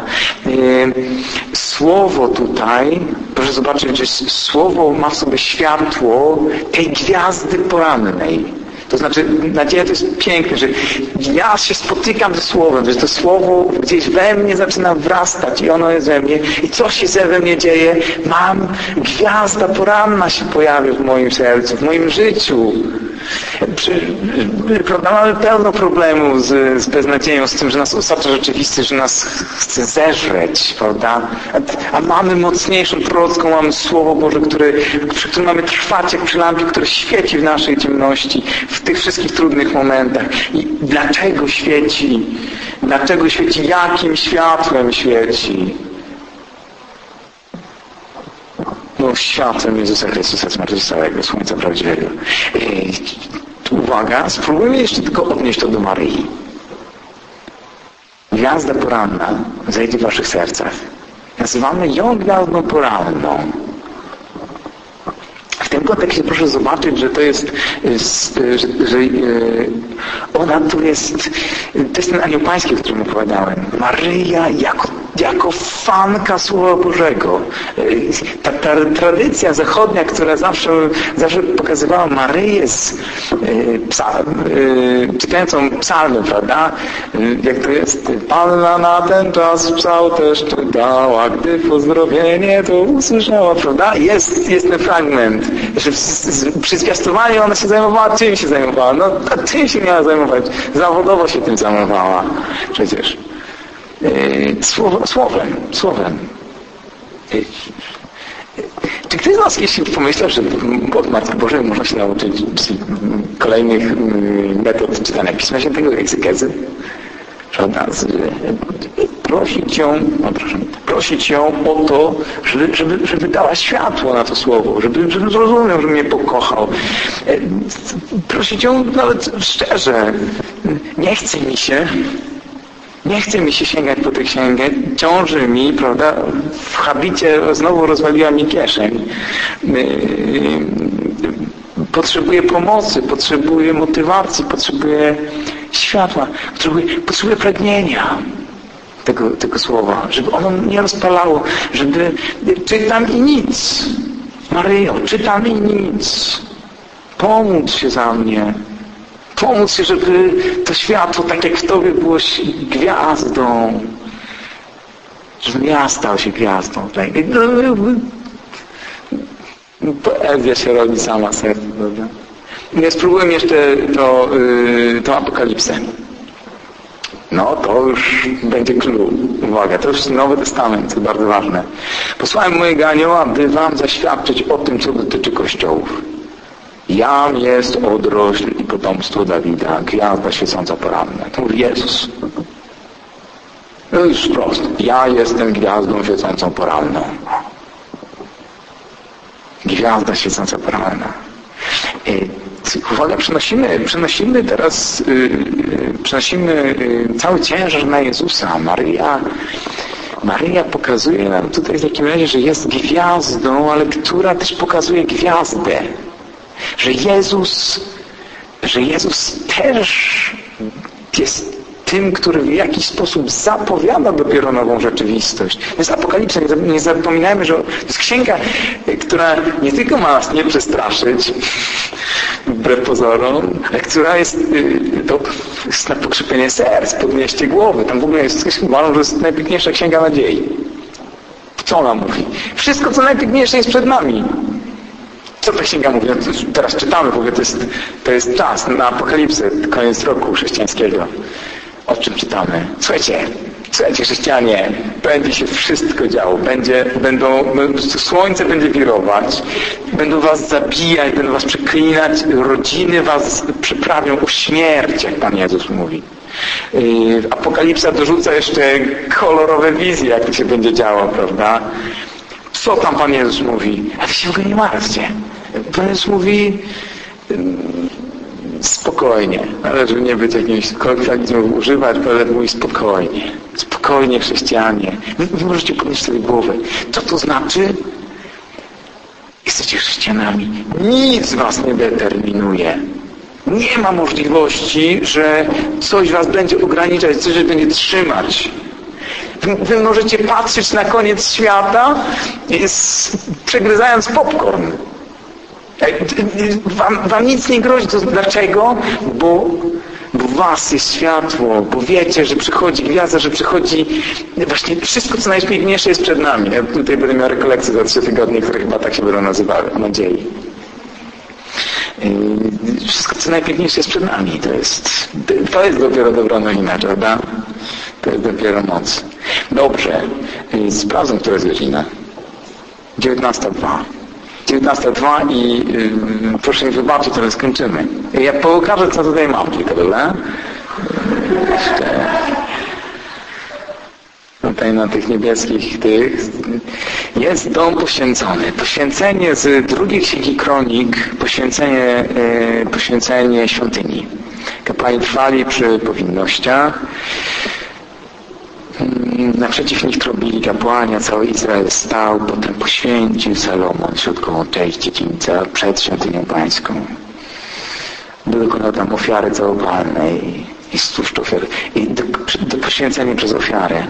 Speaker 1: Słowo tutaj, proszę zobaczyć, że słowo ma w sobie światło tej gwiazdy porannej. To znaczy, nadzieja to jest piękne, że ja się spotykam ze Słowem, że to Słowo gdzieś we mnie zaczyna wrastać i ono jest we mnie i coś się we mnie dzieje. Gwiazda poranna się pojawia w moim sercu, w moim życiu. Prawda, mamy pełno problemów z beznadzieją, z tym, że nas osacza rzeczywistość, że nas chce zeżreć, prawda? A mamy mocniejszą prorocką, mamy Słowo Boże, przy którym mamy trwać jak przy lampie, które świeci w naszej ciemności, w tych wszystkich trudnych momentach. I dlaczego świeci? Dlaczego świeci? Jakim światłem świeci? No, światłem Jezusa Chrystusa zmartwychwstałego, Słońca prawdziwego. Uwaga, spróbujmy jeszcze tylko odnieść to do Maryi. Gwiazda poranna zajdzie w waszych sercach. Nazywamy ją gwiazdą poranną. W tym kontekście proszę zobaczyć, że to jest, że ona tu jest, to jest ten anioł pański, o którym opowiadałem. Maryja jako fanka Słowa Bożego. Ta tradycja zachodnia, która zawsze pokazywała Maryję czytającą psalmy, prawda? Jak to jest? Panna na ten czas psał też czytała, gdy pozdrowienie to usłyszała, prawda? Jest ten fragment, że przy zwiastowaniu ona się zajmowała, czym się zajmowała? No, czym się miała zajmować? Zawodowo się tym zajmowała przecież. Słowem. Czy ktoś z nas, jeśli pomyślał, że od Matki Bożej można się nauczyć kolejnych metod czytania Pisma Świętego, egzegezy? Prosić ją o to, żeby dała światło na to słowo, żebym zrozumiał, żeby mnie pokochał. Prosić ją nawet szczerze. Nie chce mi się sięgać po tę księgę, ciąży mi, prawda, w habicie znowu rozwaliła mi kieszeń. Potrzebuję pomocy, potrzebuję motywacji, potrzebuję światła, potrzebuję pragnienia tego słowa, żeby ono mnie rozpalało, żeby czytam i nic. Maryjo, czytam i nic. Pomódl się za mnie. Pomóc się, żeby to światło, tak jak w Tobie, było gwiazdą. Żebym ja stał się gwiazdą. Tak? Poezja się robi sama serce, prawda? Ja spróbuję jeszcze tą Apokalipsę. No, to już będzie clue. Uwaga, to już Nowy Testament, to bardzo ważne. Posłałem mojego anioła, by wam zaświadczyć o tym, co dotyczy kościołów. Jam jest odrośl i potomstwo Dawida, gwiazda świecąca poranna. To mówi Jezus. No już wprost. Ja jestem gwiazdą świecącą poranną. Gwiazda świecąca poranna. Uwaga, przenosimy teraz cały ciężar na Jezusa. Maryja pokazuje nam tutaj w takim razie, że jest gwiazdą, ale która też pokazuje gwiazdę. Że Jezus też jest tym, który w jakiś sposób zapowiada dopiero nową rzeczywistość. To jest Apokalipsa. Nie zapominajmy, że to jest księga, która nie tylko ma nas nie przestraszyć, wbrew pozorom, ale która jest na pokrzepienie serc, podnieście głowy. Tam w ogóle uważam, że jest najpiękniejsza księga nadziei. Co ona mówi? Wszystko, co najpiękniejsze jest przed nami. Co ta księga mówi? No, teraz czytamy, w ogóle to jest czas na Apokalipsę, koniec roku chrześcijańskiego. O czym czytamy? Słuchajcie, chrześcijanie, będzie się wszystko działo. Słońce będzie wirować, będą was zabijać, będą was przeklinać, rodziny was przyprawią o śmierć, jak Pan Jezus mówi. Apokalipsa dorzuca jeszcze kolorowe wizje, jak to się będzie działo, prawda? Co tam Pan Jezus mówi? A wy się w ogóle nie martwcie. Pan Jezus mówi spokojnie. Należy nie być jakimś kolokwializmem używać, ale mówi spokojnie. Spokojnie, chrześcijanie. Wy możecie podnieść sobie głowę. Co to znaczy? Jesteście chrześcijanami. Nic was nie determinuje. Nie ma możliwości, że coś was będzie ograniczać, coś będzie trzymać. Wy możecie patrzeć na koniec świata, przegryzając popcorn. Wam nic nie grozi. To dlaczego? Bo w was jest światło, bo wiecie, że przychodzi gwiazda, że przychodzi właśnie wszystko, co najpiękniejsze jest przed nami. Ja tutaj będę miał rekolekcje za 3 tygodnie, które chyba tak się będą nazywały, o nadziei. Wszystko, co najpiękniejsze jest przed nami. To jest dopiero dobra nowina, prawda? To jest dopiero moc. Dobrze. Sprawdzam, która jest godzina. 19:02. 19:02 i proszę mi wybaczyć, ale skończymy. Ja pokażę, co tutaj mam tylko, dobra? Jeszcze tutaj na tych niebieskich jest dom poświęcony. Poświęcenie z drugiej Księgi Kronik, poświęcenie świątyni. Kapłani trwali przy powinnościach. Naprzeciw nich trąbili kapłani, a cały Izrael stał. Potem poświęcił Salomon środkową część dziedzińca przed świątynią pańską. Dokonał tam ofiary całopalnej i stłuszcz ofiary. I poświęcenie przez ofiarę.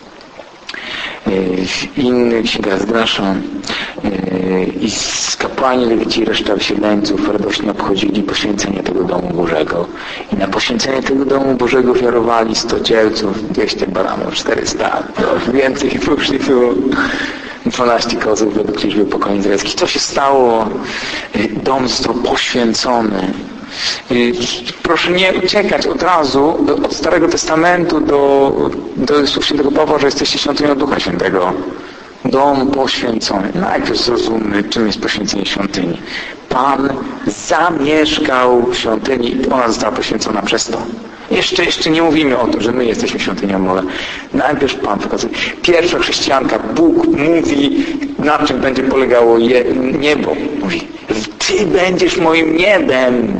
Speaker 1: W innych księgach Zgraszą i kapłani, lewici i reszta wysiedleńców radośnie obchodzili poświęcenie tego domu Bożego. I na poświęcenie tego domu Bożego ofiarowali 100 cielców, 200 baranów, 400. Więcej poszli było 12 kozłów według liczby pokoleń izraelskich. Co się stało? Dom został poświęcony. Proszę nie uciekać od razu od Starego Testamentu do słów świętego Pawła, że jesteście świątynią Ducha Świętego. Dom poświęcony. Najpierw zrozummy, czym jest poświęcenie świątyni. Pan zamieszkał w świątyni i ona została poświęcona przez to. Jeszcze nie mówimy o tym, że my jesteśmy świątynią Boga. Najpierw Pan pokazuje. Pierwsza chrześcijanka, Bóg mówi, na czym będzie polegało niebo. Mówi, Ty będziesz moim niebem.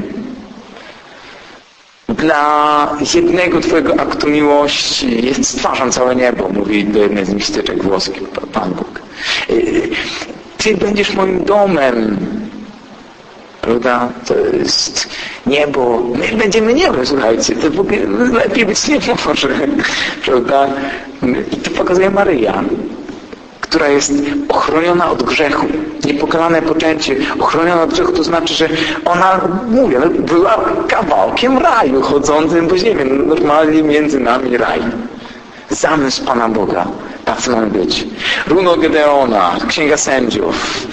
Speaker 1: Dla jednego Twojego aktu miłości stwarzam całe niebo, mówi do jednej z mistyczek włoskich Pan Bóg. Ty będziesz moim domem. Prawda? To jest niebo. My będziemy niebem, słuchajcie. To w ogóle lepiej być nie może. Prawda? I to pokazuje Maryja, która jest ochroniona od grzechu. Niepokalane poczęcie. Ochroniona od grzechu to znaczy, że ona, mówię, była kawałkiem raju chodzącym po ziemi. Normalnie między nami raj. Zamysł Pana Boga. Tacy mamy być. Runo Gedeona, Księga Sędziów.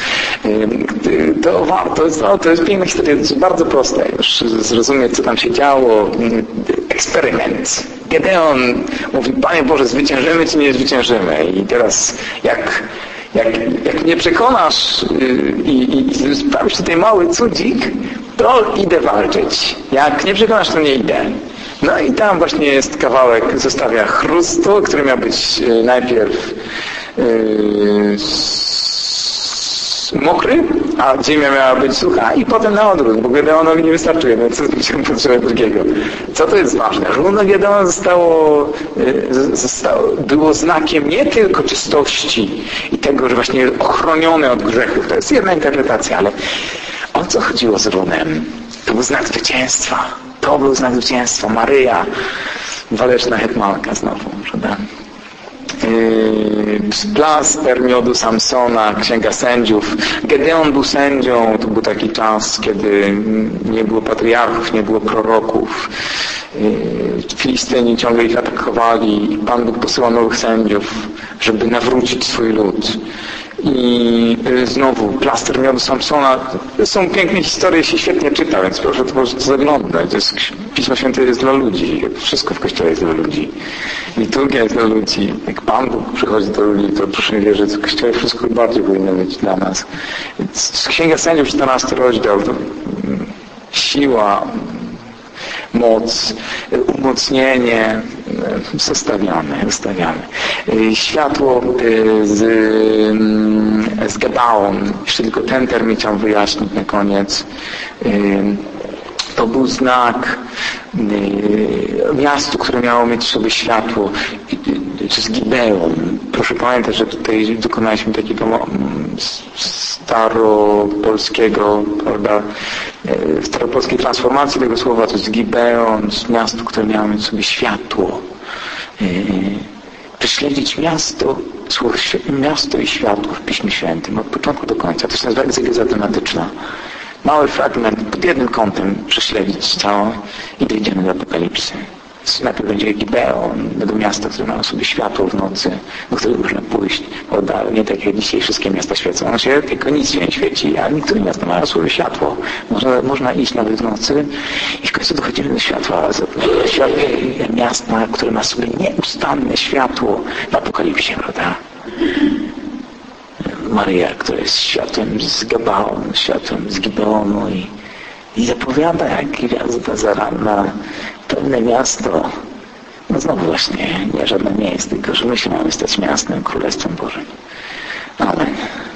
Speaker 1: To jest piękna historia. To jest bardzo proste. Już zrozumieć, co tam się działo. Eksperyment. Gedeon mówi, Panie Boże, zwyciężymy czy nie zwyciężymy? I teraz jak mnie przekonasz i sprawisz tutaj mały cudzik, to idę walczyć. Jak nie przekonasz, to nie idę. No i tam właśnie jest kawałek, zostawia chrustu, który miał być najpierw mokry, a ziemia miała być sucha i potem na odwrót, bo Gedeonowi nie wystarczuje, no co potrzebuje drugiego. Co to jest ważne? Runo Gedeon było znakiem nie tylko czystości i tego, że właśnie jest ochroniony od grzechów. To jest jedna interpretacja, ale o co chodziło z runem? To był znak zwycięstwa. To był znak zwycięstwa. Maryja, waleczna hetmanka znowu, prawda? Plaster miodu Samsona, Księga Sędziów. Gedeon był sędzią. To był taki czas, kiedy nie było patriarchów, nie było proroków. Filistyni ciągle ich atakowali. Pan Bóg posyła nowych sędziów, żeby nawrócić swój lud. I znowu plaster miodu Samsona. Są piękne historie, się świetnie czyta, więc proszę to zaglądać. Pismo Święte jest dla ludzi. Wszystko w Kościele jest dla ludzi. Liturgia jest dla ludzi. Jak Pan Bóg przychodzi do ludzi, to proszę mi wierzyć, że w Kościele wszystko bardziej powinno być dla nas. Księga Sędziów, 14 rozdział. To siła, moc, umocnienie, zostawiamy. Światło z Gebaon, jeszcze tylko ten termin chciałem wyjaśnić na koniec. To był znak miastu, które miało mieć w sobie światło. czy z Gibeon. Proszę pamiętać, że tutaj dokonaliśmy takiego staropolskiego, prawda, staropolskiej transformacji tego słowa. To jest Gibeon, z miasto, które miało mieć sobie światło. Prześledzić miasto i światło w Piśmie Świętym od początku do końca. To jest nazwa egzegeza tematyczna. Mały fragment pod jednym kątem prześledzić całą i dojdziemy do Apokalipsy. Najpierw będzie Gibeon, do miasta, które ma sobie światło w nocy, do którego można pójść. Nie tak jak dzisiaj wszystkie miasta świecą się, tylko nic się nie świeci, a niektóre miasta mają sobie światło. Można iść nawet w nocy i w końcu dochodzimy do światła. Miasta, które ma sobie nieustanne światło w Apokalipsie, prawda? Maryja, która jest światłem z Gabaon, światłem z Gibeonu i zapowiada jak gwiazda zaranna pewne miasto. No znowu właśnie, nie żadne miejsce, tylko że my się mamy stać miastem, Królestwem Bożym. Amen.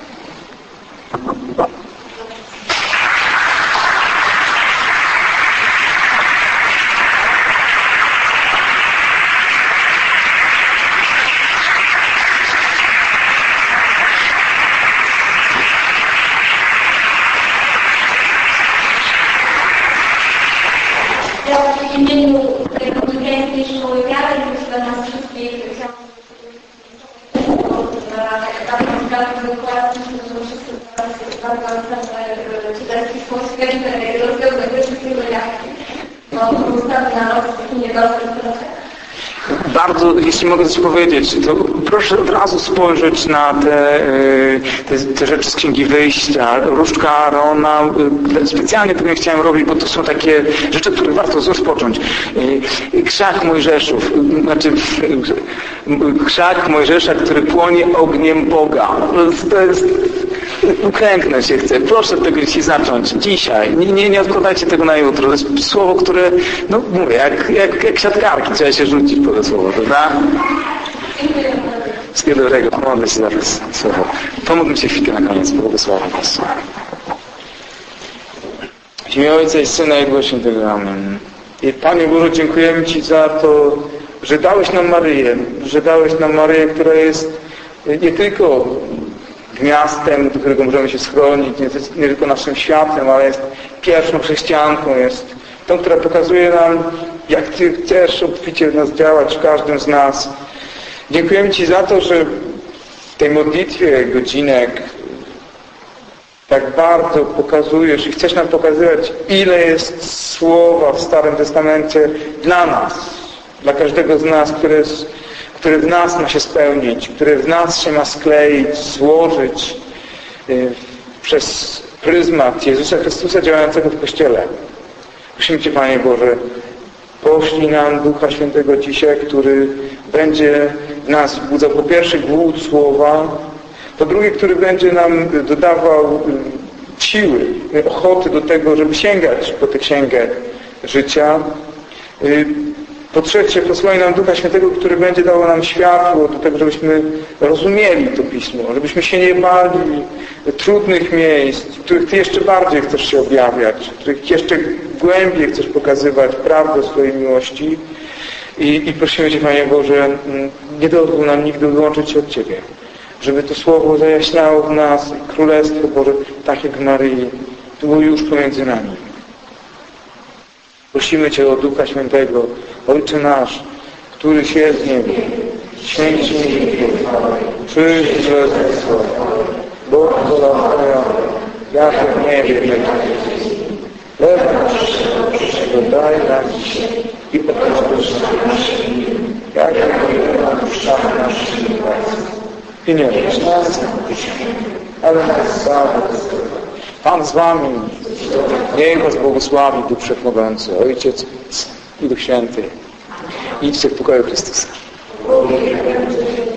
Speaker 2: W imieniu tego Gdańskiej Szkoły Wiary już dla nas wszystkich chciałam bardzo dokładnie, że wszyscy bardzo czytać Pismo Święte, rozwiązać wszystkiego jaki, bo ustawię na nos taki niedobry trochę.
Speaker 1: Bardzo, jeśli mogę coś powiedzieć, to proszę od razu spojrzeć na te rzeczy z Księgi Wyjścia, różdżka Aarona. Specjalnie tego nie chciałem robić, bo to są takie rzeczy, które warto rozpocząć. Krzak Mojżeszów, krzak Mojżesza, który płonie ogniem Boga. To jest uklęknę się chcę. Proszę tego dzisiaj zacząć. Dzisiaj. Nie odkładajcie tego na jutro. To jest słowo, które, no mówię, jak siatkarki trzeba się rzucić po to słowo, prawda? Wszystkiego dobrego. Pomodlę się zaraz słowo. Pomódlmy się chwilkę na koniec. Błogosławię Was. W imię Ojca i Syna i Ducha Świętego. Amen. I Panie Boże, dziękujemy Ci za to, że dałeś nam Maryję, która jest nie tylko miastem, do którego możemy się schronić, nie tylko naszym światem, ale jest pierwszą chrześcijanką, jest tą, która pokazuje nam, jak Ty chcesz obficie w nas działać, w każdym z nas. Dziękujemy Ci za to, że w tej modlitwie godzinek tak bardzo pokazujesz i chcesz nam pokazywać, ile jest słowa w Starym Testamencie dla nas, dla każdego z nas, które w nas ma się spełnić, które w nas się ma skleić, złożyć przez pryzmat Jezusa Chrystusa działającego w Kościele. Prosimy Cię, Panie Boże, poślij nam Ducha Świętego dzisiaj, który będzie w nas wzbudzał po pierwsze głód Słowa, po drugie, który będzie nam dodawał siły, ochoty do tego, żeby sięgać po tę księgę życia. Po trzecie, posłaj nam Ducha Świętego, który będzie dawał nam światło do tego, żebyśmy rozumieli to Pismo, żebyśmy się nie bali trudnych miejsc, w których Ty jeszcze bardziej chcesz się objawiać, w których jeszcze głębiej chcesz pokazywać prawdę swojej miłości. I prosimy Cię, Panie Boże, nie dozwól nam nigdy odłączyć się od Ciebie, żeby to Słowo zajaśniało w nas Królestwo Boże, tak jak w Maryi, było już pomiędzy nami. Prosimy Cię o Ducha Świętego, Ojcze nasz, któryś jest w niebie, święć się imię Twoje, przyjdź Królestwo Twoje, Boże wola Twoja, jak w niebie, tak chleb nasz, daj nam dzisiaj i odpuść nasze winy, jak my odpuszczamy naszym winowajcom. I nie wiesz nas, ale nas zbaw. Pan z Wami, niech Was błogosławi Duch Wszechmogący, Ojciec i Duch Święty. Idźcie w pokoju Chrystusa.